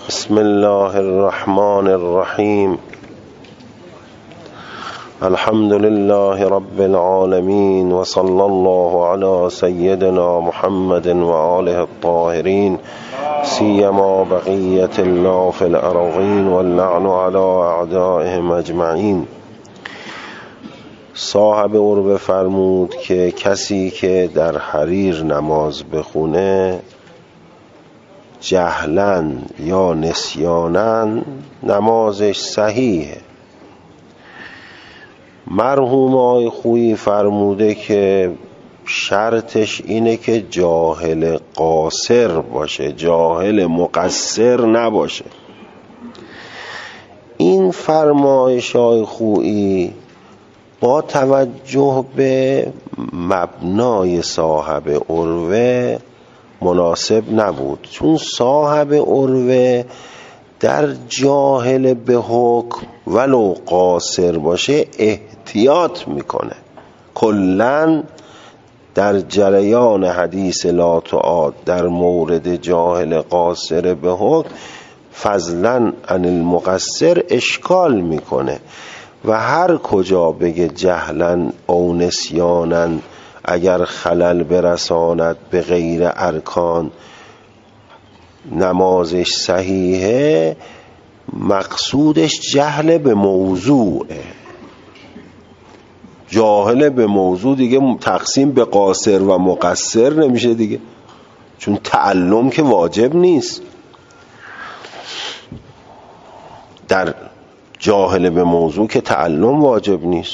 بسم الله الرحمن الرحیم. الحمد لله رب العالمین و صلی الله علی سیدنا محمد و آله الطاهرین سیما بقیت الله فی الارضین واللعن علی اعدائهم اجمعین. صاحب عربه فرمود که کسی که در حریر نماز بخونه جهلاً یا نسیاناً نمازش صحیحه. مرحوم آقای خویی فرموده که شرطش اینه که جاهل قاصر باشه، جاهل مقصر نباشه. این فرمایش آقای خویی با توجه به مبنای صاحب عروه مناسب نبود، چون صاحب عروه در جاهل به حکم ولو قاصر باشه احتیاط میکنه. کلن در جریان حدیث لا تعاد در مورد جاهل قاصر به حکم فضلا عن المقصر اشکال میکنه و هر کجا بگه جهلا او نسیانا اگر خلل برساند به غیر ارکان نمازش صحیحه، مقصودش جهل به موضوعه. جاهل به موضوع دیگه تقسیم به قاصر و مقصر نمیشه دیگه، چون تعلم که واجب نیست. در جاهل به موضوع که تعلم واجب نیست.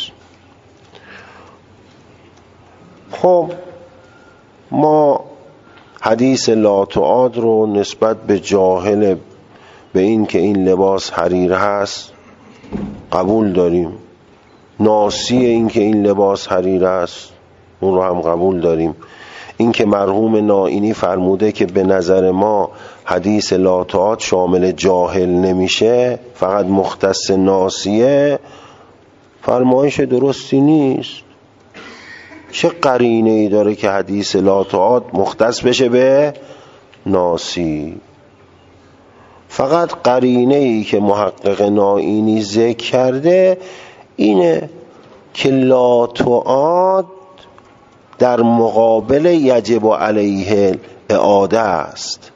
خب ما حدیث لا تعاد رو نسبت به جاهل به این که این لباس حریر هست قبول داریم، ناسی این که این لباس حریر هست اون رو هم قبول داریم. این که مرحوم نائینی فرموده که به نظر ما حدیث لا تعاد شامل جاهل نمیشه، فقط مختص ناسیه، فرمایش درستی نیست. چه قرینه ای داره که حدیث لا تعاد مختص بشه به ناسی؟ فقط قرینه ای که محقق نائینی ذکر کرده اینه که لا تعاد در مقابل یجب علیه اعاده است.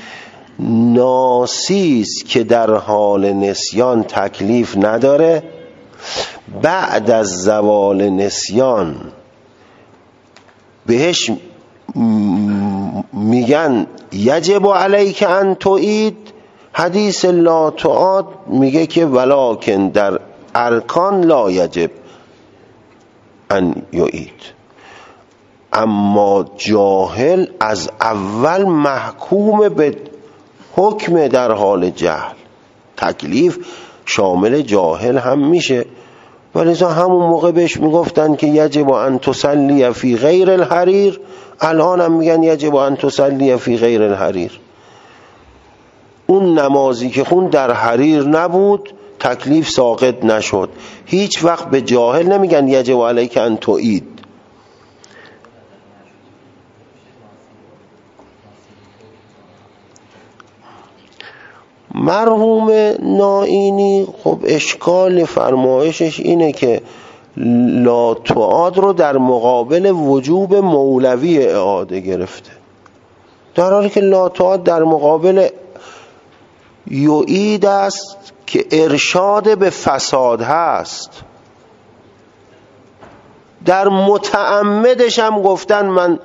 ناسیست که در حال نسیان تکلیف نداره، بعد از زوال نسیان بهش میگن یجب علیک ان تعید. حدیث لا تعاد میگه که ولکن در ارکان لا یجب ان یعید. اما جاهل از اول محکوم به حکم در حال جهل، تکلیف شامل جاهل هم میشه. ولذا همون موقع بهش میگفتن که یجب ان تصلی فی غیر الحریر، الان هم میگن یجب ان تصلی فی غیر الحریر. اون نمازی که خون در حریر نبود تکلیف ساقط نشد. هیچ وقت به جاهل نمیگن یجب علیک ان تعید. مرحوم نائینی خب اشکال فرمایشش اینه که لا تعاد رو در مقابل وجوب مولوی اعاده گرفته، در حالی که لا تعاد در مقابل یعید است که ارشاد به فساد هست. در متعمدش هم گفتن من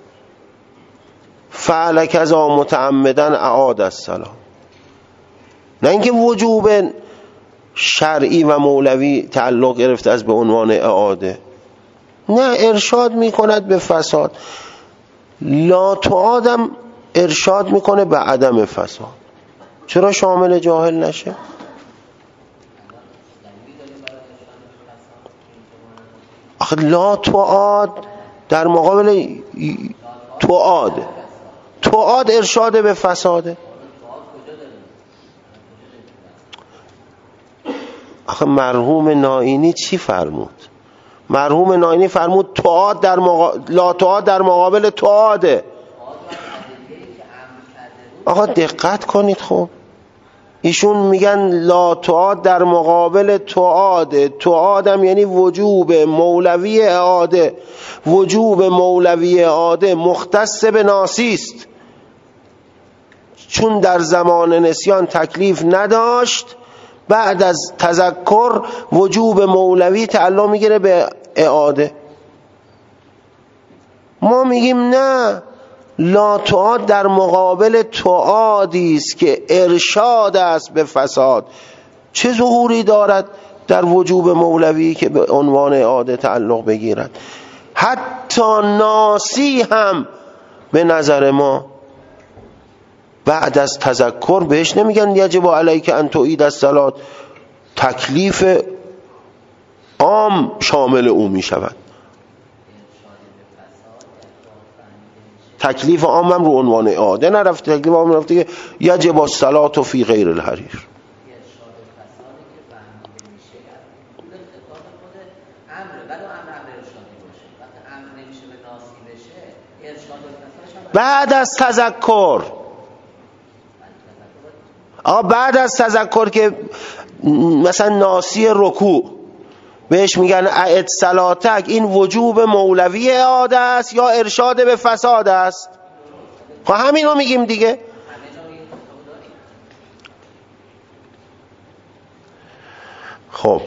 فعل کذا متعمدا اعاد الصلاة، نه اینکه وجوب شرعی و مولوی تعلق گرفته از به عنوان اعاده، نه، ارشاد میکند به فساد. لا تعادم ارشاد میکنه به عدم فساد، چرا شامل جاهل نشه؟ آخه لا تعاد در مقابل تعاد ارشاد به فساده. آخه مرحوم نائینی چی فرمود؟ مرحوم نائینی فرمود تعاد در لا تعاد در مقابل تعاده. آقا دقت کنید. خب ایشون میگن لا تعاد در مقابل تعاده. تعادم یعنی وجوب مولوی اعاده. وجوب مولوی اعاده مختص به ناسی است، چون در زمان نسیان تکلیف نداشت، بعد از تذکر وجوب مولوی تعلق میگیره به اعاده. ما میگیم نه، لا تعاد در مقابل تعادی است که ارشاد است به فساد. چه ظهوری دارد در وجوب مولوی که به عنوان اعاده تعلق بگیرد؟ حتی ناسی هم به نظر ما بعد از تذکر بهش نمیگن یجب علیک ان تعید الصلاة. تکلیف عام شامل او میشود. تکلیف عام هم رو عنوان اعاده نرفته، تکلیف عام رفته که یجب الصلاة فی غیر الحریر. بعد از تذکر، بعد از تذکر که مثلا ناسی رکوع بهش میگن اعد صلاتک، این وجوب مولوی اعاده است یا ارشاد به فساد است؟ خب همین رو میگیم دیگه. خب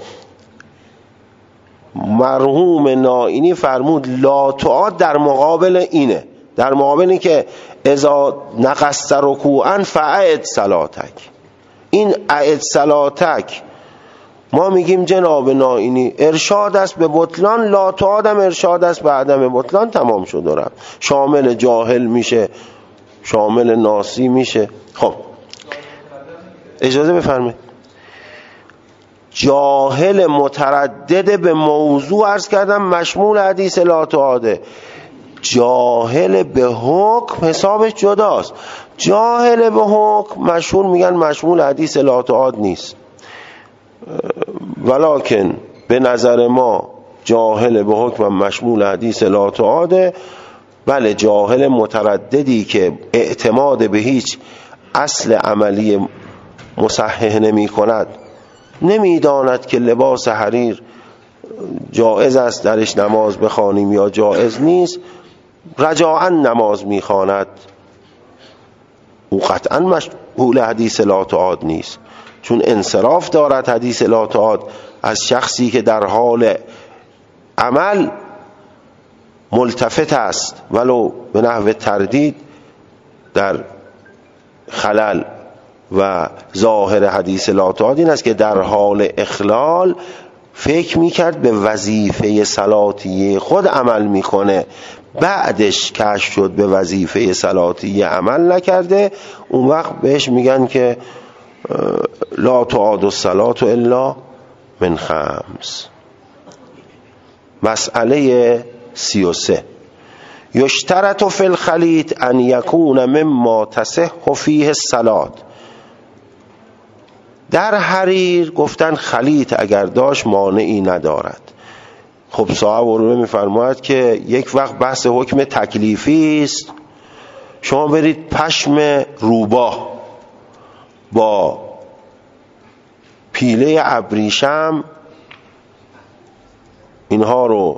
مرحوم نائینی فرمود لا تعاد در مقابل اینه، در مقابل این که اذا نقصت رکوعا فاعد صلاتک. این اعد صلاتک ما میگیم جناب نائینی ارشاد است به بطلان، لا تعادم ارشاد است به عدم بطلان. تمام شد و رفت. شامل جاهل میشه، شامل ناسی میشه. خب اجازه بفرمایید. جاهل متردد به موضوع عرض کردم مشمول حدیث لا تعاده. جاهل به حکم حسابش جداست. جاهل به حکم مشهور میگن مشمول حدیث لا تعاد نیست، ولکن به نظر ما جاهل به حکم مشمول حدیث لا تعاده. بله، جاهل مترددی که اعتماد به هیچ اصل عملی مصحح نمی کند، نمیداند که لباس حریر جائز است درش نماز بخوانیم یا جائز نیست، رجاءً نماز میخواند، او قطعاً مشمول حدیث لا تعاد نیست، چون انصراف دارد حدیث لا تعاد از شخصی که در حال عمل ملتفت است ولو به نحو تردید در خلل، و ظاهر حدیث لا تعاد این است که در حال اخلال فکر میکرد به وظیفه صلاتی خود عمل میکنه، بعدش کشف شد به وظیفه صلاتی عمل نکرده، اون وقت بهش میگن که لا تعاد الصلاة الا من خمس. مسئله 33 یشترط فی الخلیط ان یکون مما تصح فیه الصلاة. در حریر گفتن خلیط اگر داشت مانعی ندارد. خب صاحب علوم میفرماید که یک وقت بحث حکم تکلیفی است، شما برید پشم روباه با پیله ابریشم اینها رو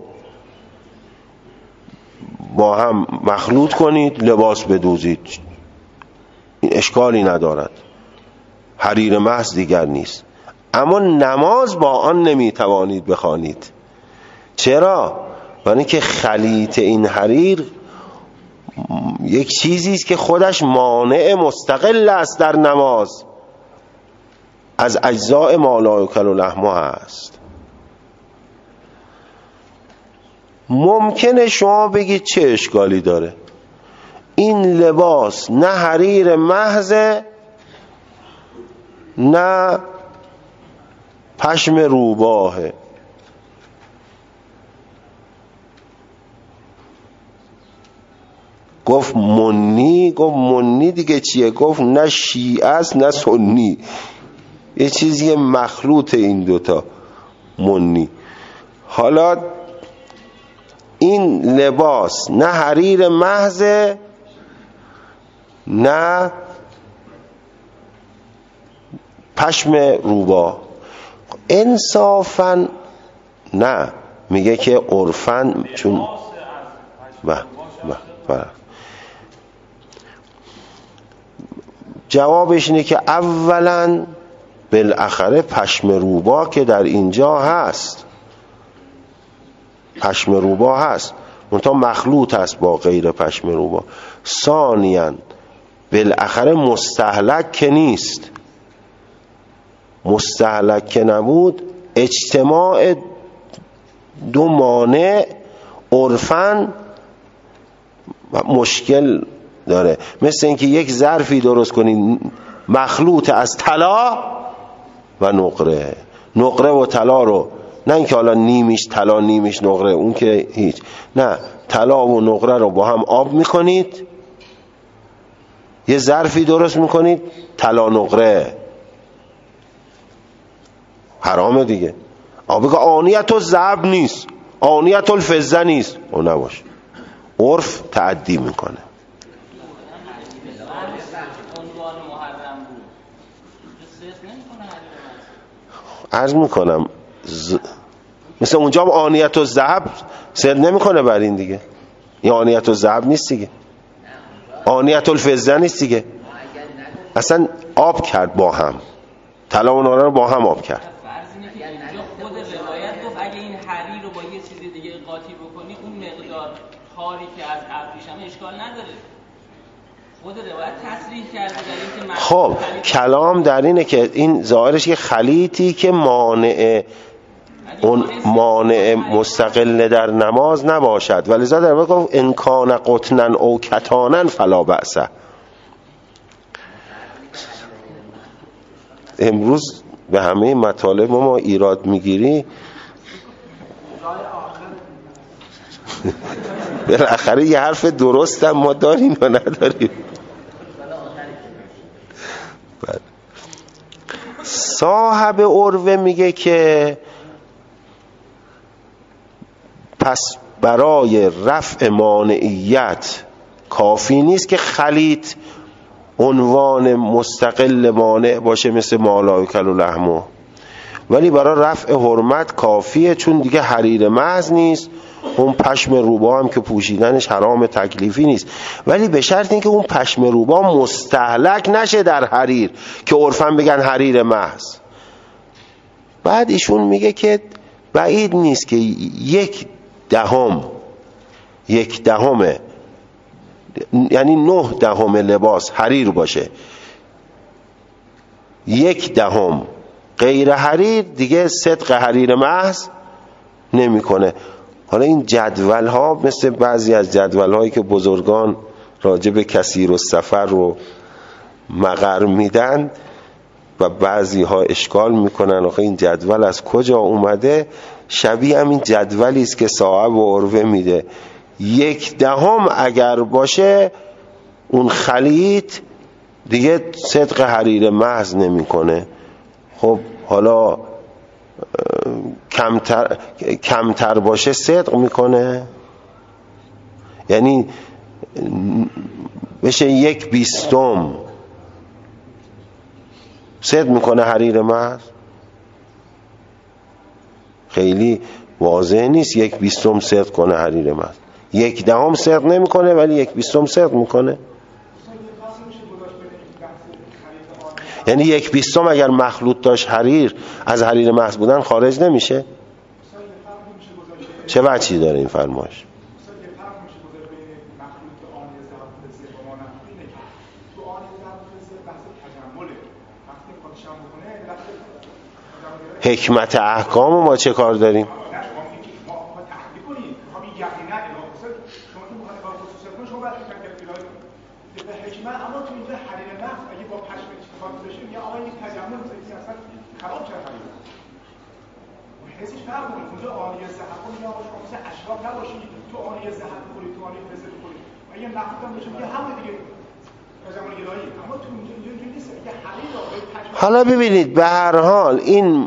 با هم مخلوط کنید، لباس بدوزید، این اشکالی ندارد، حریر محض دیگر نیست. اما نماز با آن نمیتوانید بخوانید. چرا؟ یعنی که خلیط این حریر یک چیزی است که خودش مانع مستقل است در نماز، از اجزاء ما لا یؤکل لحمها است. ممکنه شما بگید چه اشکالی داره، این لباس نه حریر محضه نه پشم روباهه. گفت منی. گفت منی دیگه چیه؟ گفت نه شیعه است نه سنی، یه چیزی مخلوط این دوتا، منی. حالا این لباس نه حریر محضه نه پشم روباه. انصافا نه، میگه که عرفن چون جوابش اینه که اولا بالاخره پشم روباه که در اینجا هست، پشم روباه هست، منتها مخلوط هست با غیر پشم روباه. ثانیاً بالاخره مستهلک که نیست، مستهلک که نبود اجتماع دو مانع عرفاً مشکل داره. مثل اینکه یک ظرفی درست کنید مخلوط از طلا و نقره، نقره و طلا رو، نه اینکه حالا نیمیش طلا نیمیش نقره، اون که هیچ، نه، طلا و نقره رو با هم آب میکنید، یه ظرفی درست میکنید طلا نقره، حرامه دیگه. بگه آنیت الذهب نیست، آنیت الفضه نیست، اون نباشه، عرف تعدی میکنه. عرض میکنم مثل اونجا هم آنیت الذهب سر نمیکنه بر این دیگه، این آنیت الذهب نیست دیگه، آنیت الفضه نیست دیگه، اصلا آب کرد با هم، طلا و نقره رو با هم آب کرد. فرض اینه که اینجا خود روایت گفت اگه این حریر رو با یه چیز دیگه قاطی بکنی اون مقدار خاری که از ابریشم اشکال نداره. خود روایت تصریح کرده در این که خب کلام در اینه که این ظاهرش یه خلیطی که مانع مستقل در نماز نباشد، ولذا در واقع گفت ان کان قطنا او کتانا فلا بأس. امروز به همه مطالب ما ایراد میگیری، بالاخره یه حرف درست هم ما داریم یا نداریم. صاحب عروه میگه که پس برای رفع مانعیت کافی نیست که خلیط عنوان مستقل مانع باشه مثل ما لا یؤکل لحمه، ولی برای رفع حرمت کافیه، چون دیگه حریر محض نیست، اون پشم روباه هم که پوشیدنش حرام تکلیفی نیست، ولی به شرط اینکه اون پشم روباه مستهلک نشه در حریر که عرفاً بگن حریر محض. بعد ایشون میگه که بعید نیست که 1/10 یعنی 9/10 لباس حریر باشه، 1/10 غیر حریر دیگه صدق حریر محض نمیکنه. حالا این جدول ها مثل بعضی از جدول هایی که بزرگان راجع به کثیر السفر رو مقر میدن و بعضی ها اشکال میکنن آخه این جدول از کجا اومده، شبیه همین جدولی است که صاحب عروه میده. 1/10 اگر باشه اون خلیط دیگه صدق حریر محض نمیکنه. خب حالا کمتر باشه صدق میکنه، یعنی بشه 1/20 صدق میکنه حریر محض. خیلی واضح نیست 1/20 صدق کنه حریر محض، 1/10 صدق نمیکنه ولی 1/20 صدق میکنه. یعنی 1/20 اگر مخلوط داشت حریر از حریر محض بودن خارج نمیشه. چه وجهی داره این فرمایش؟ حکمت احکام ما چه کار داریم؟ حالا ببینید به هر حال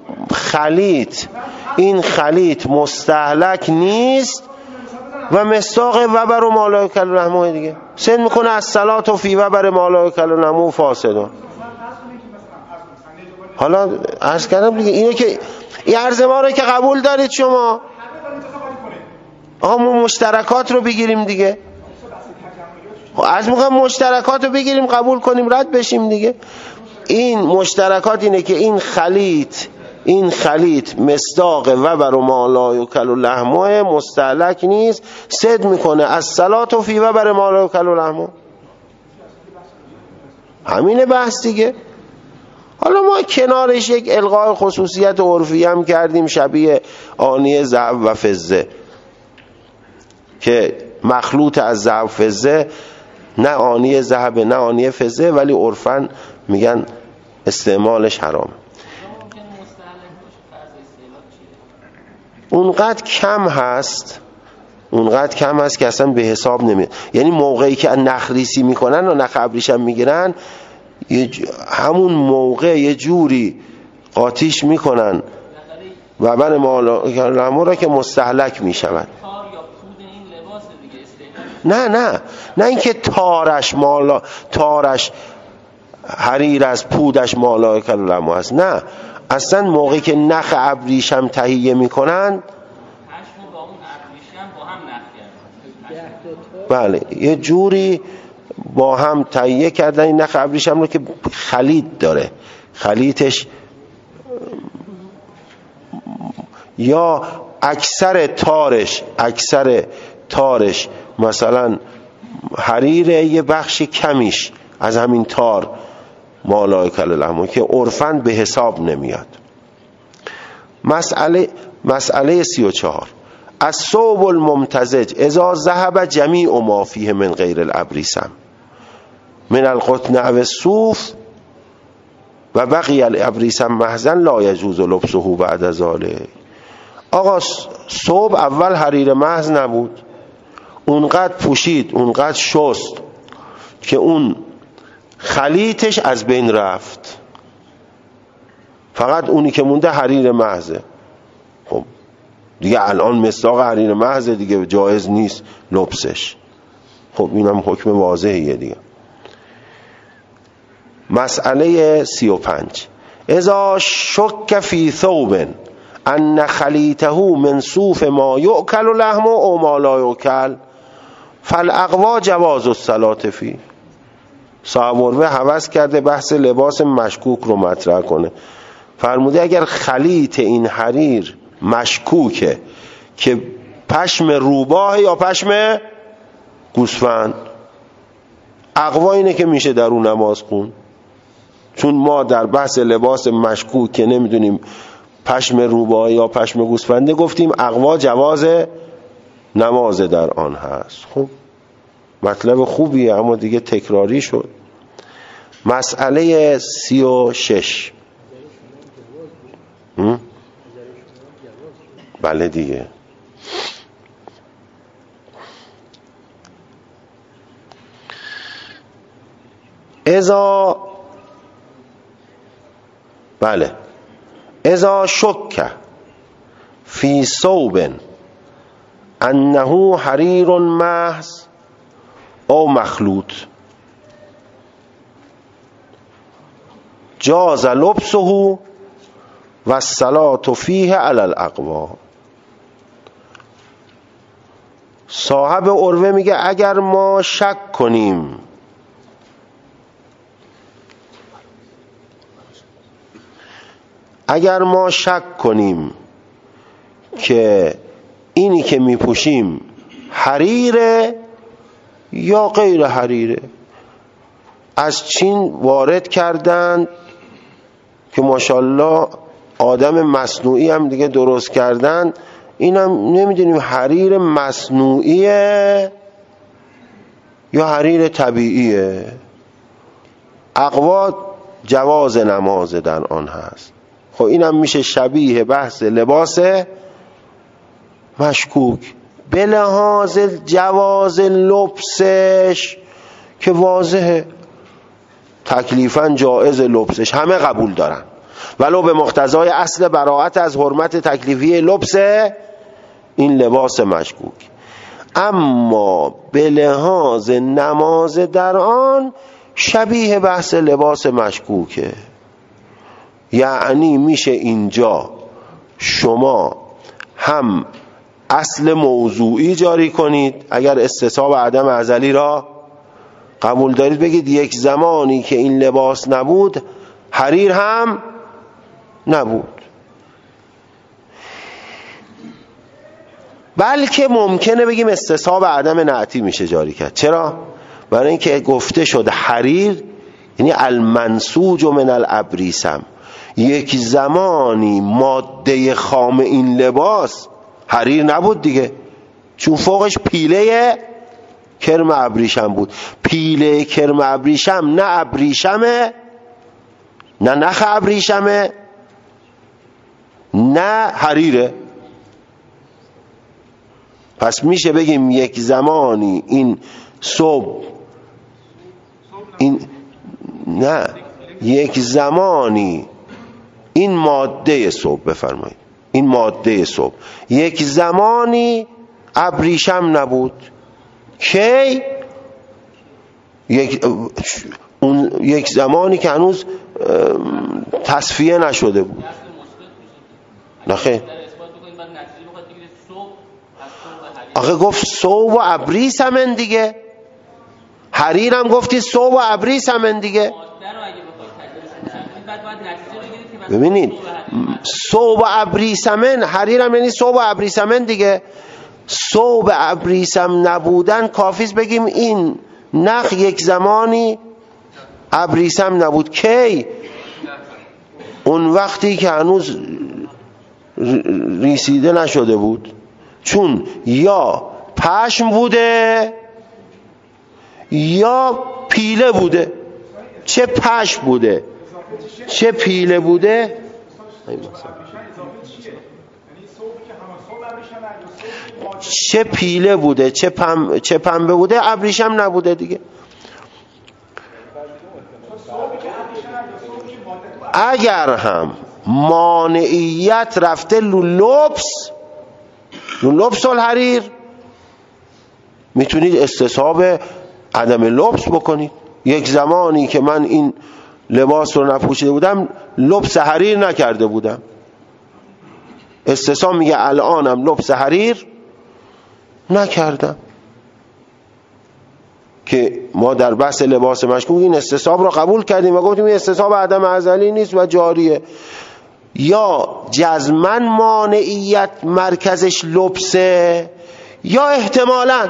این خلیط مستهلک نیست و مصداق وبر و ما لا یؤکل لحمه دیگه سن میکنه از صلات و فی وبر ما لا یؤکل لحمه فاسدون. حالا عرض کردم دیگه، اینه که این عرض ما رو که قبول دارید شما. آقا ما مشترکات رو بگیریم دیگه، از میخوام مشترکات رو بگیریم قبول کنیم رد بشیم دیگه. این مشترکات اینه که این خلیط مصداق وبر و ما لا یوکل لحمه مستهلک نیست، صد میکنه از صلات و فی وبر ما لا یوکل لحمه. همینه بحث دیگه. حالا ما کنارش یک الغای خصوصیت عرفی هم کردیم شبیه آنیه ذهب و فضه که مخلوط از ذهب و فضه، نه آنیه ذهب نه آنیه فضه، ولی عرفاً میگن استعمالش حرام. اونقدر کم هست که اصلا به حساب نمیاد. یعنی موقعی که نخریسی میکنن و نخ ابریشم میگیرن، همون موقع یه جوری قاطیش میکنن و بر مالامو را که مستهلک میشود. نه اینکه تارش حریر از پودش مالا کلامو هست، نه اصلا موقعی که نخ ابریشم تهیه میکنن، بله یه جوری با هم تهیه کردن این نخ ابریشم رو که خلیط داره، خلیطش یا اکثر تارش مثلا حریره، یه بخش کمیش از همین تار مالای کلامو که عرفاً به حساب نمیاد. مسئله 34 الثوب الممتزج اذا ذهب جمیع ما فیه من غیر الابریسم من القطن او الصوف و بقی الابریسم محضاً لا یجوز لبسه بعد ذلك. آقا ثوب اول حریر محض نبود، اونقدر پوشید، اونقدر شست که اون خلیطش از بین رفت، فقط اونی که مونده حریر محضه. خب دیگه الان مصداق حریر محضه دیگه، جایز نیست لبسش. خب اینم حکم واضحیه دیگه. مسئله 35 اذا شک فی ثوب ان خلیطه من صوف ما یؤکل لحمه او ما لا یؤکل فالاقوا جواز الصلاة فی. صاحب عروه هوس کرده بحث لباس مشکوک رو مطرح کنه. فرموده اگر خلیط این حریر مشکوکه که پشم روباه یا پشم گوسفند، اقوا اینه که میشه در اون نماز خون. چون ما در بحث لباس مشکوک که نمیدونیم پشم روباه یا پشم گوسفنده، گفتیم اقوا جواز نماز در آن هست. خب مطلب خوبیه اما دیگه تکراری شد. مسئله 36 بله دیگه. اذا شک فی ثوب انه حریر محض او مخلوط جاز لبسه و الصلاة فیه علی الاقوا. صاحب عروه میگه اگر ما شک کنیم که اینی که میپوشیم حریره یا غیر حریره، از چین وارد کردند که ماشاءالله آدم مصنوعی هم دیگه درست کردن، اینم نمیدونیم حریر مصنوعیه یا حریر طبیعیه. اقوا جواز نماز در آن هست. خب اینم میشه شبیه بحث لباس مشکوک به لحاظ جواز لبسش که واضحه، تکلیفاً جایز لبسش، همه قبول دارن ولو به مقتضای اصل براءت از حرمت تکلیفی لبس این لباس مشکوک. اما به لحاظ نماز در آن شبیه بحث لباس مشکوکه. یعنی میشه اینجا شما هم اصل موضوعی جاری کنید اگر استصحاب عدم ازلی را قبول دارید، بگید یک زمانی که این لباس نبود حریر هم نبود. بلکه ممکنه بگیم استصحاب عدم نعتی میشه جاری کرد. چرا؟ برای اینکه گفته شد حریر یعنی المنسوج من الابریسم، یک زمانی ماده خام این لباس حریر نبود دیگه، چون فوقش پیله کرم ابریشم بود. پیله کرم ابریشم نه ابریشمه، نه نخ ابریشمه، نه حریره. پس میشه بگیم یک زمانی این صبح نه یک زمانی این ماده صبح بفرمایید، این ماده صبح یک زمانی ابریشم نبود. کی؟ یک زمانی که هنوز تصفیه نشده بود. نخیر، آخه گفت صوب و ابریسمن دیگه، حریرم گفتی صوب و ابریسمن دیگه. ببینید صوب و ابریسمن، حریرم یعنی صوب و ابریسمن دیگه. صوب و ابریسم نبودن کافیست بگیم این نخ یک زمانی ابریسم نبود. کی؟ اون وقتی که هنوز ریسیده نشده بود، چون یا پشم بوده یا پیله بوده. چه پشم بوده چه پیله بوده، چه پیله بوده چه پنبه بوده، ابریشم نبوده دیگه. اگر هم مانعیت رفته لبس الحریر، میتونید استصحاب عدم لبس بکنید. یک زمانی که من این لباس رو نپوشیده بودم لبس حریر نکرده بودم، استصحاب میگه الانم لبس حریر نکردم. که ما در بحث لباس مشکوک این استصحاب رو قبول کردیم و گفتیم این استصحاب عدم ازلی نیست و جاریه. یا جزمن مانعیت مرکزش لبسه، یا احتمالاً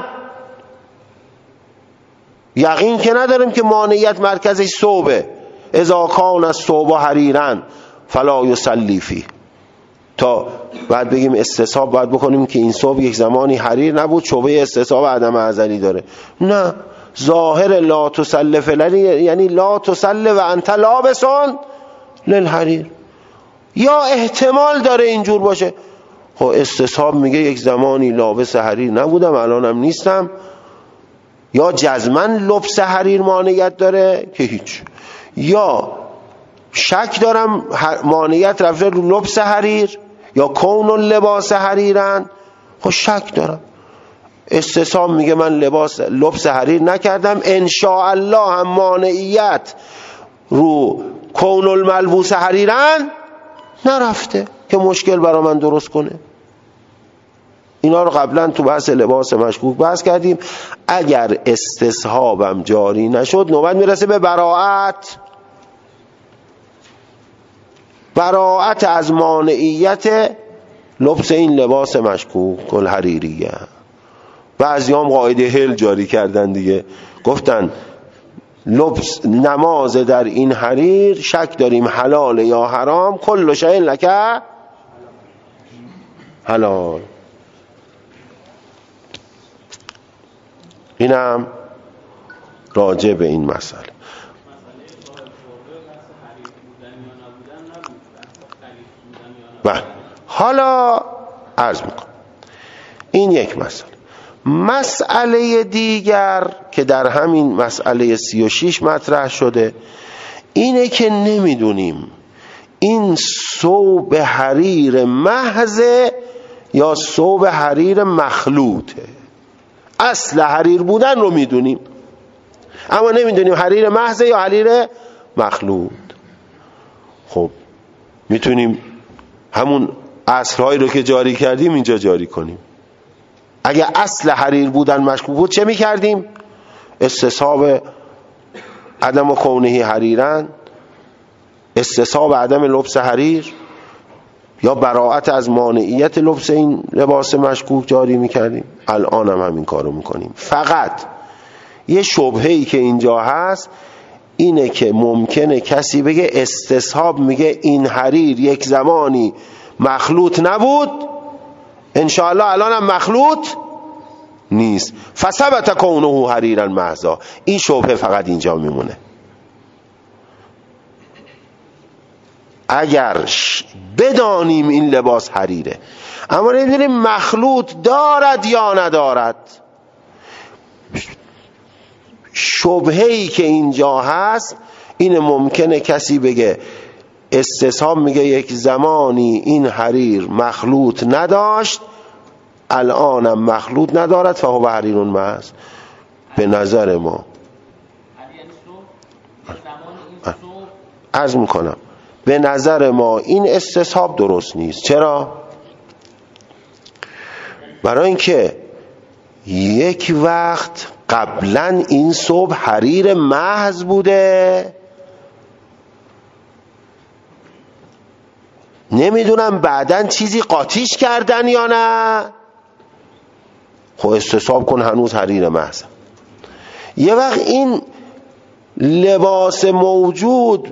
یقین که نداریم که مانعیت مرکزش ثوبه. اذا کان الثوب حریرا فلا یصلی فیه. تا بعد بگیم استصحاب باید بکنیم که این ثوب یک زمانی حریر نبود، شعبه استصحاب عدم ازلی داره. نه، ظاهر لا تسل فلانی یعنی لا تسل و انت لابسون للحریر. یا احتمال داره اینجور باشه. خب استصحاب میگه یک زمانی لابس حریر نبودم الانم نیستم. یا جزمن لبس حریر مانعیت داره که هیچ، یا شک دارم مانعیت رفته رو لبس حریر یا کون لباس حریرن. خب شک دارم. استصحاب میگه من لبس حریر نکردم، ان شاء الله هم مانعیت رو کون الملبوس حریرن نرفته که مشکل برا من درست کنه. اینا رو قبلا تو بحث لباس مشکوک بحث کردیم. اگر استصحابم جاری نشد نوبت میرسه به براءت از مانعیت لبس این لباس مشکوک الحریریه. بعضیام قاعده هل جاری کردن دیگه، گفتن لبس نماز در این حریر شک داریم حلال یا حرام، کل شیء لک حلال. اینم راجع به این مسئله. بله، حالا عرض میکنم این یک مسئله. مسئله دیگر که در همین مسئله 36 مطرح شده اینه که نمیدونیم این ثوب حریر محض یا ثوب حریر مخلوطه. اصل حریر بودن رو میدونیم اما نمیدونیم حریر محض یا حریر مخلوط. خب میتونیم همون اصلهایی رو که جاری کردیم اینجا جاری کنیم. اگه اصل حریر بودن مشکوک بود چه میکردیم؟ استصحاب عدم کونه حریرن، استصحاب عدم لبس حریر یا براءت از مانعیت لبس این لباس مشکوک جاری میکردیم. الان هم همین کارو میکنیم. فقط یه شبهه‌ای که اینجا هست اینه که ممکنه کسی بگه استصحاب میگه این حریر یک زمانی مخلوط نبود، انشاءالله الان هم مخلوط نیست، فثبت کونه حریرا محضا. این شبهه فقط اینجا میمونه. اگر بدانیم این لباس حریره اما نمیدونیم مخلوط دارد یا ندارد، شبهه‌ای که اینجا هست اینه ممکنه کسی بگه استصحاب میگه یک زمانی این حریر مخلوط نداشت الانم مخلوط ندارد فهو حریر محض. به نظر ما عرض میکنم به نظر ما این استصحاب درست نیست. چرا؟ برای اینکه یک وقت قبلا این ثوب حریر محض بوده، نمیدونم بعدن چیزی قاطیش کردن یا نه، خب استصحاب کن هنوز حریر محض. یه وقت این لباس موجود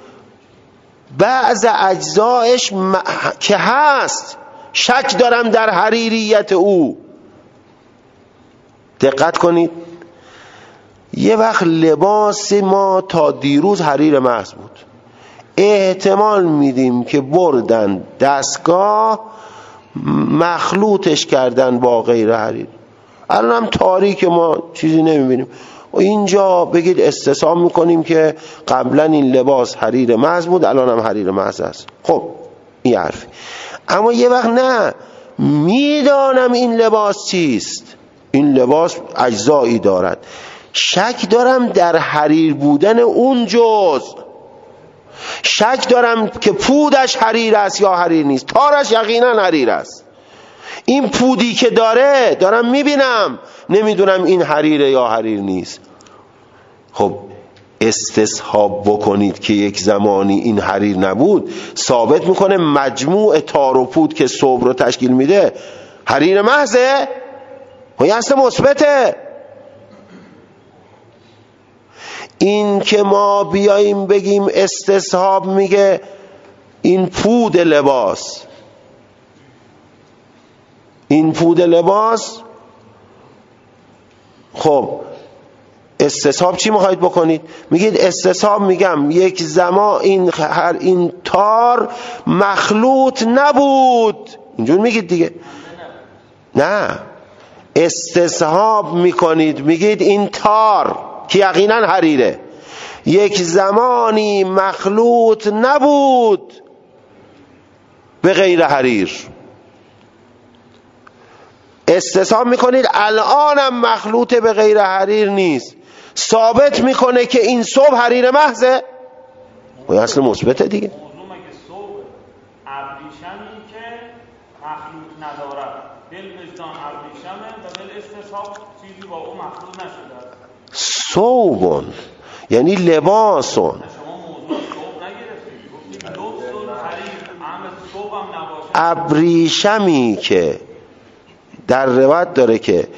بعض اجزایش که هست شک دارم در حریریت او. دقت کنید، یه وقت لباس ما تا دیروز حریر محض بود، احتمال میدیم که بردن دستگاه مخلوطش کردن با غیر حریر، الان هم تاریک ما چیزی نمیبینیم. اینجا بگید استصحاب میکنیم که قبلا این لباس حریر محض بود الان هم حریر محض است. خب این حرفی. اما یه وقت نه، میدانم این لباس چیست، این لباس اجزایی دارد، شک دارم در حریر بودن اون جزء، شک دارم که پودش حریر است یا حریر نیست، تارش یقینا حریر است. این پودی که داره دارم میبینم، نمیدونم این حریره یا حریر نیست. خب استصحاب بکنید که یک زمانی این حریر نبود، ثابت میکنه مجموع تار و پود که ثوب رو تشکیل میده حریر محضه و یه اصل مثبته. این که ما بیاییم بگیم استصحاب میگه این پود لباس، این پود لباس، خب استصحاب چی میخواید بکنید؟ میگید استصحاب میگم یک زمان این تار مخلوط نبود، اینجور میگید دیگه. نه، استصحاب میکنید میگید این تار که یقینا حریره یک زمانی مخلوط نبود به غیر حریر، استصحاب میکنید الانم مخلوط به غیر حریر نیست، ثابت میکنه که این ثوب حریر محضه و اصل مثبته دیگه. موضوع مگه ثوب ابریشمی که مخلوط ندارد، دل وجدان ابریشمه و دل استصحاب چیزی با اون مخلوط نشده است. ثوبون یعنی لباسون. شما موضوع ثوب نگرفتید، گفتید لبس حریر، اما ثوب هم نباشه. ابریشمی که در روایت داره که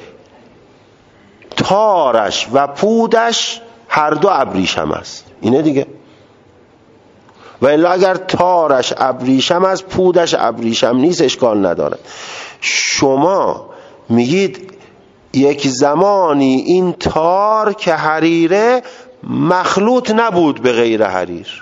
تارش و پودش هر دو ابریشم است، اینه دیگه. و الا اگر تارش ابریشم است پودش ابریشم نیست اشکال نداره. شما میگید یک زمانی این تار که حریره مخلوط نبود به غیر حریر.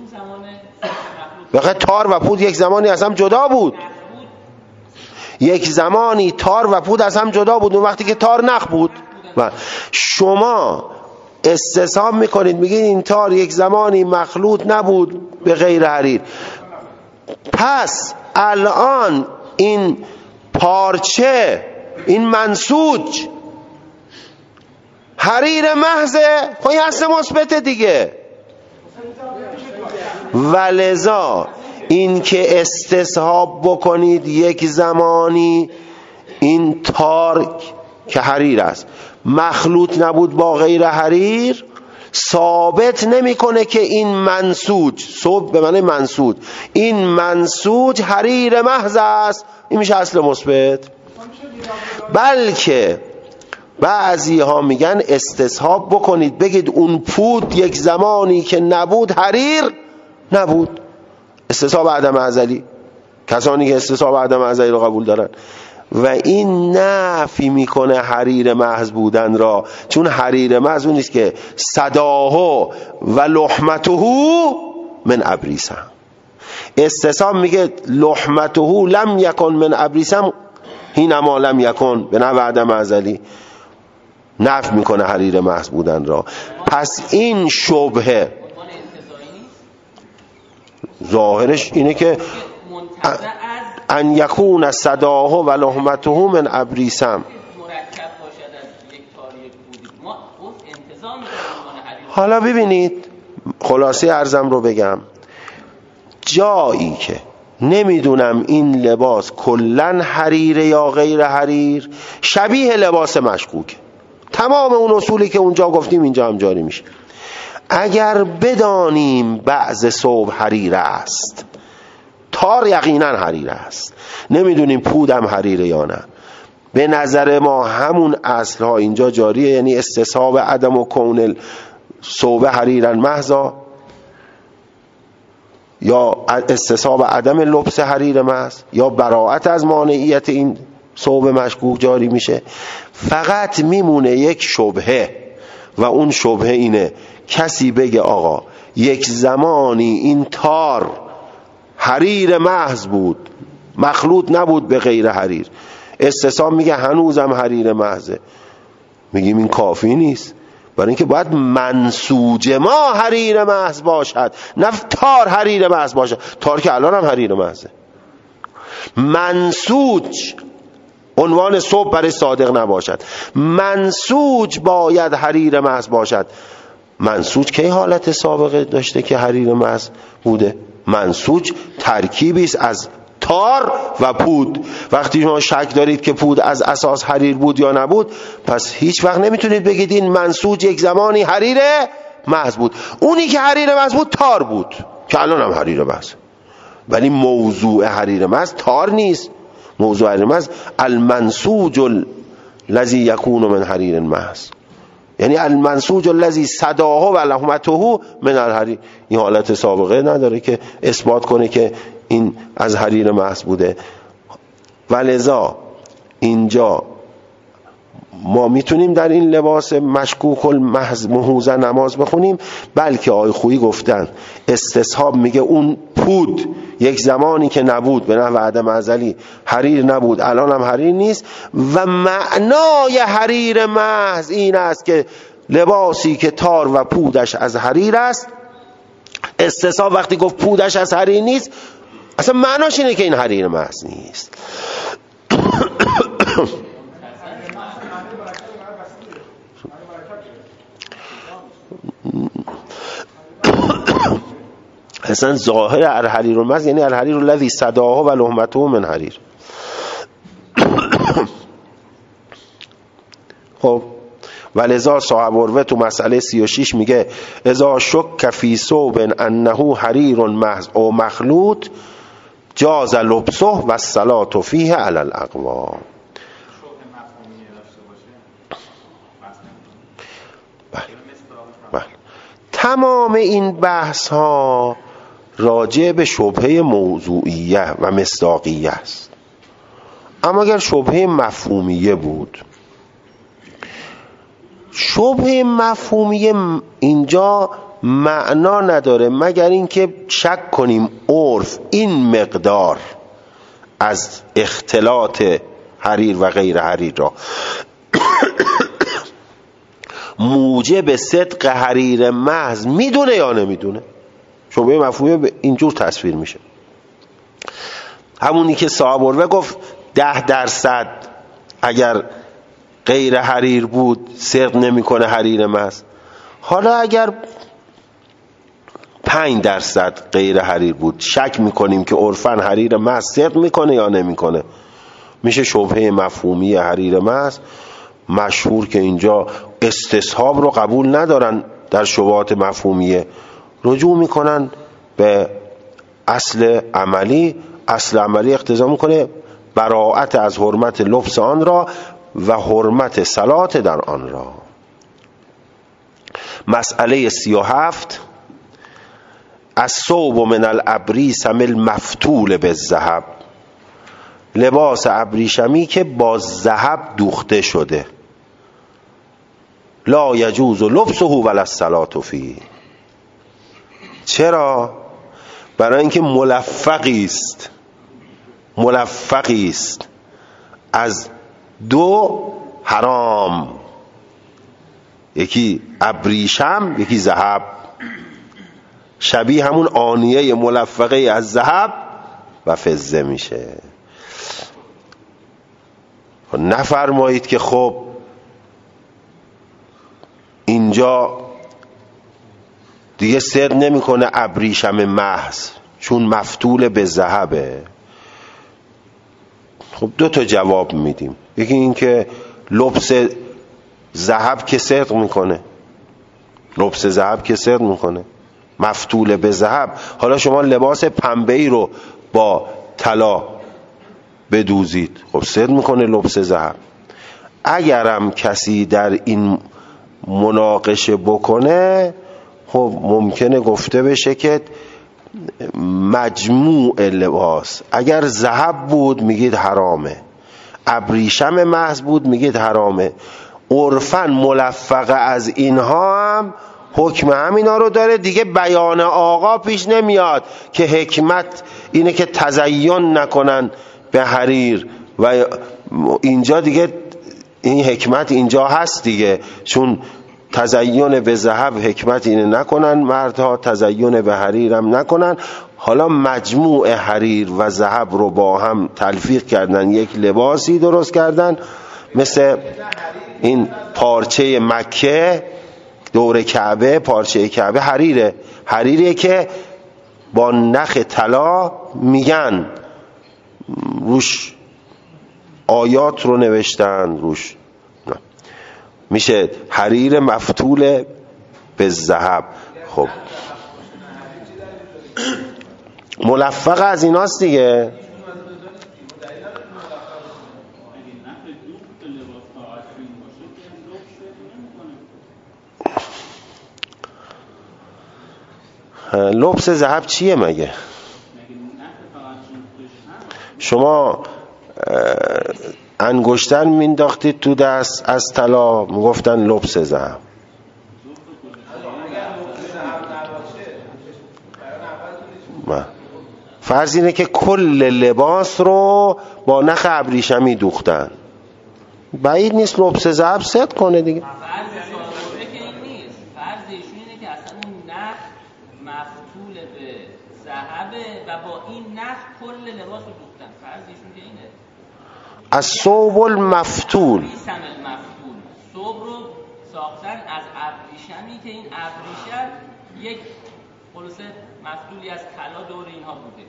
واقعا تار و پود یک زمانی از هم جدا بود، یک زمانی تار و پود از هم جدا بود، اون وقتی که تار نخ بود. و شما استصحاب میکنید میگید این تار یک زمانی مخلوط نبود به غیر حریر، پس الان این پارچه، این منسوج حریر محضه، خب این اصل مثبت دیگه. ولذا این که استصحاب بکنید یک زمانی این تار که حریر است مخلوط نبود با غیر حریر، ثابت نمیکنه که این منسوج، صوب به معنی منسوج، این منسوج حریر محض است. این میشه اصل مثبت. بلکه بعضی ها میگن استصحاب بکنید، بگید اون پود یک زمانی که نبود حریر نبود. استصحاب عدم ازلی، کسانی که استصحاب عدم ازلی رو قبول دارن، و این نفی میکنه حریر محض بودن را، چون حریر محض اون نیست که صداه و لحمته من ابریسم. استصحاب میگه لحمته لم یکن من ابریسم حینما لم یکن به نحو عدم ازلی، نفی میکنه حریر محض بودن را. پس این شبهه ظاهرش اینه که ان یکون صداه و لحمته من ابریسم. حالا ببینید خلاصه عرضم رو بگم، جایی که نمیدونم این لباس کلن حریره یا غیر حریر، شبیه لباس مشکوک، تمام اون اصولی که اونجا گفتیم اینجا هم جاری میشه. اگر بدانیم بعض ثوب حریر است، تار یقینا حریر است، نمیدونیم پودم حریره یا نه، به نظر ما همون اصل ها اینجا جاریه، یعنی استصحاب عدم و کون ثوب حریرن محضا، یا استصحاب عدم لبس حریر محض، یا براءت از مانعیت این ثوب مشکوک جاری میشه. فقط میمونه یک شبهه، و اون شبهه اینه کسی بگه آقا یک زمانی این تار حریر محض بود، مخلوط نبود به غیر حریر، استصحاب میگه هنوزم حریر محضه. میگیم این کافی نیست، برای اینکه باید منسوج ما حریر محض باشد، نه تار حریر محض باشد. تار که الان هم حریر محضه. منسوج عنوان صبح برای صادق نباشد، منسوج باید حریر محض باشد. منسوج کی حالت سابقه داشته که حریر محض بوده؟ منسوج ترکیبی است از تار و پود. وقتی شما شک دارید که پود از اساس حریر بود یا نبود، پس هیچ وقت نمیتونید بگید این منسوج یک زمانی حریر محض بود. اونی که حریر محض بود تار بود که الان هم حریر محض، ولی موضوع حریر محض تار نیست. موضوع حریر محض المنسوج الذی یکون من حریر محض، یعنی المنسوج الذی صداه و لحمته من الحریر. این حالت سابقه نداره که اثبات کنه که این از حریر محض بوده. ولذا اینجا ما میتونیم در این لباس مشکوک المحض محوزه نماز بخونیم، بلکه آقای خویی گفتن استصحاب میگه اون پود یک زمانی که نبود به نحو عدم ازلی حریر نبود، الان هم حریر نیست، و معنای حریر محض این است که لباسی که تار و پودش از حریر است. استصحاب وقتی گفت پودش از حریر نیست، اصلا معناش اینه که این حریر محض نیست. اصلا ظاهر الحریر المحض یعنی الحریر الذی صداه و لحمته من حریر. خب ولذا صاحب عروه تو مسئله 36 میگه اذا شک فی ثوب انه حریر محض او مخلوط جاز لبسه و الصلاة فیه علی الاقوام. تمام این بحث ها راجع به شبهه موضوعیه و مصداقیه است. اما اگر شبهه مفهومیه بود، شبهه مفهومیه اینجا معنا نداره مگر اینکه شک کنیم عرف این مقدار از اختلاط حریر و غیر حریر را موجب صدق حریر محض میدونه یا نمیدونه. شبهه مفهومی به اینجور تصویر میشه. همونی که صاحب عروه گفت 10% اگر غیر حریر بود صدق نمیکنه حریر محض. حالا اگر 5% 5% غیر حریر بود، شک میکنیم که عرفاً حریر محض صدق میکنه یا نمیکنه، میشه شبهه مفهومی حریر محض. مشهور که اینجا استصحاب رو قبول ندارن در شبهات مفهومیه، رجوع میکنن به اصل عملی. اصل عملی اقتضا میکنه براءت از حرمت لبس آن را و حرمت صلات در آن را. مسئله 37 الثوب من الابریسم المفتول بالذهب، لباس ابریشمی که با ذهب دوخته شده. لا یجوز لبسه ولا الصلاة فیه. چرا؟ برای اینکه ملفقی است از دو حرام، یکی ابریشم یکی ذهب، شبیه همون آنیه ملفقه از ذهب و فضه میشه. نفرمایید که خب اینجا دیگه صدق نمیکنه ابریشم محض چون مفتول به ذهبه. خب دو تا جواب میدیم. یکی این که لبس ذهب که صدق میکنه، لبس ذهب که صدق میکنه، مفتول به ذهب. حالا شما لباس پنبه‌ای رو با طلا بدوزید، خب صدق میکنه لبس ذهب. اگرم کسی در این مناقشه بکنه، خب ممکنه گفته بشه که مجموع لباس اگر ذهب بود میگید حرامه، ابریشم محض بود میگید حرامه. عرفاً ملفقه از اینها هم حکم همینا رو داره دیگه. بیان آقا پیش نمیاد که حکمت اینه که تزین نکنن به حریر و اینجا دیگه این حکمت اینجا هست دیگه، چون تزین به ذهب حکمت اینه نکنن مردها، تزین به حریر هم نکنن. حالا مجموع حریر و ذهب رو با هم تلفیق کردن، یک لباسی درست کردن، مثل این پارچه مکه دور کعبه، پارچه کعبه حریره که با نخ طلا میگن روش آیات رو نوشتن روش، میشه حریر مفتول به ذهب. خب ملفق از ایناست دیگه. لبس ذهب چیه مگه؟ شما انگشتر مینداختید تو دست از طلا میگفتن لبس ذهب. فرض اینه که کل لباس رو با نخ ابریشمی دوختن، بعید نیست لبس ذهب صدق کنه دیگه. فرض ایشون اینه که اصلا اون نخ مفتول به ذهبه و با این نخ کل لباس رو دوختن. فرض ایشون که اینه الثوب المفتول، ثوب رو ساختن از ابریشمی که این ابریشم یک خلاصه مفتولی از طلا دور اینها بوده.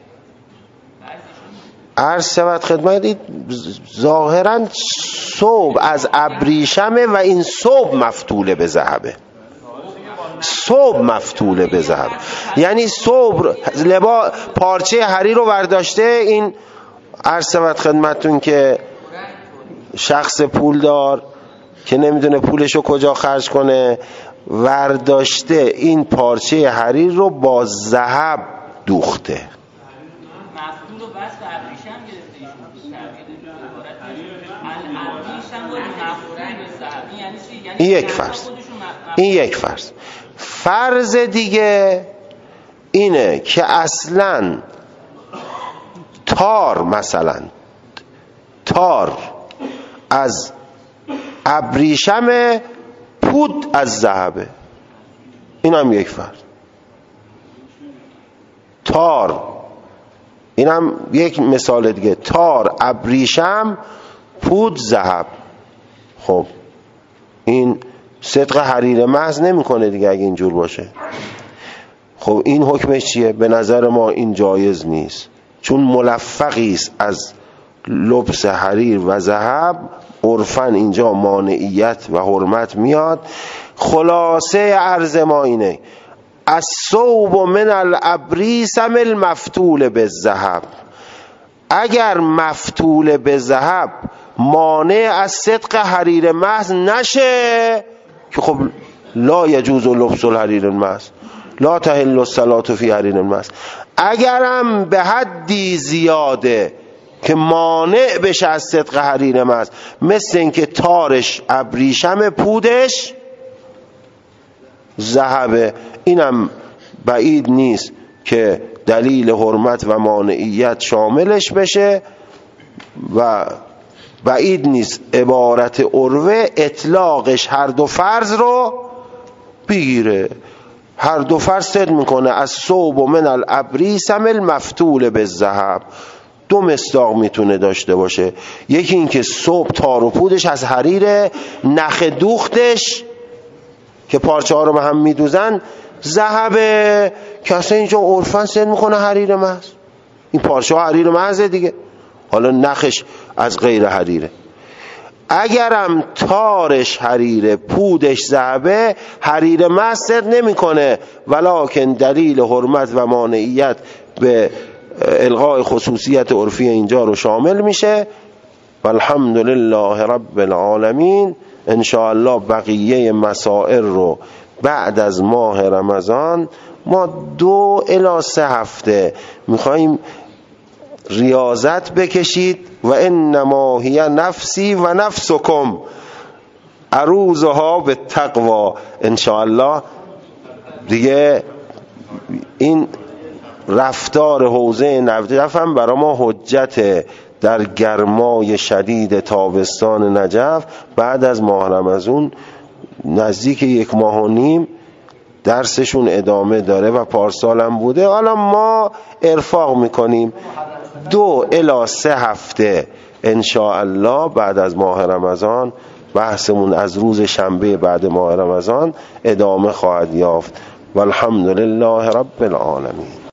عرض شود خدمت، ظاهرا ثوب از ابریشمه و این ثوب مفتوله به ذهبه. ثوب مفتوله به ذهب یعنی ثوب پارچه حریر رو برداشته. این عرض شود خدمتون که شخص پولدار که نمیدونه پولشو کجا خرج کنه، ورداشته این پارچه حریر رو با ذهب دوخته. مفتول و بس به ابریشم گرفته ایشون. ابریشم و مفتول به ذهب یعنی چی؟ این یک فرض. این یک فرض. فرض دیگه اینه که اصلاً تار، مثلا تار از ابریشم، پود از ذهبه. این هم یک فرض. تار، این هم یک مثال دیگه، تار ابریشم پود ذهب. خب این صدق حریر محض نمیکنه دیگه اگه اینجور باشه. خب این حکمش چیه؟ به نظر ما این جایز نیست، چون ملفقی است از لبس حریر و ذهب، عرفاً اینجا مانعیت و حرمت میاد. خلاصه عرض ما اینه: الثوب من الابریسم المفتول بالذهب. اگر مفتول به ذهب مانع از صدق حریر محض نشه که خب لا یجوز لبس الحریر المحض، لا تحل الصلاة فی حریر المحض. اگرم به حدی زیاده که مانع بشه از صدق حریر محض، مثل اینکه تارش ابریشم، پودش ذهبه، اینم بعید نیست که دلیل حرمت و مانعیت شاملش بشه و بعید نیست عبارت عروه اطلاقش هر دو فرض رو بگیره. هر دو فرض صدق میکنه: از ثوب من الابریسم المفتول بالذهب. دو مصداق میتونه داشته باشه، یکی این که ثوب تار و پودش از حریر، نخ دوختش که پارچه ها رو به هم میدوزن ذهبه، که اصلا اینجا عرفاً صدق میکنه حریر محض. این پارچه ها حریر محضه دیگه، حالا نخش از غیر حریره. اگرم تارش حریره، پودش ذهبه، حریر محض صدق نمیکنه، ولکن دلیل حرمت و مانعیت به الغای خصوصیت عرفی اینجا رو شامل میشه. والحمد لله رب العالمین. ان شاء الله بقیه مسائل رو بعد از ماه رمضان ما 2 الی 3 هفته میخواییم ریاضت بکشید. و انما هی نفسی و نفسکم اروزها به تقوا. ان شاء الله دیگه این رفتار حوزه نجف هم برای ما حجت در گرمای شدید تابستان نجف. بعد از ماه رمضان نزدیک 1.5 ماه درسشون ادامه داره و پارسال هم بوده. حالا ما ارفاق میکنیم 2 الی 3 هفته ان شاء الله بعد از ماه رمضان بحثمون از روز شنبه بعد ماه رمضان ادامه خواهد یافت. والحمد لله رب العالمین.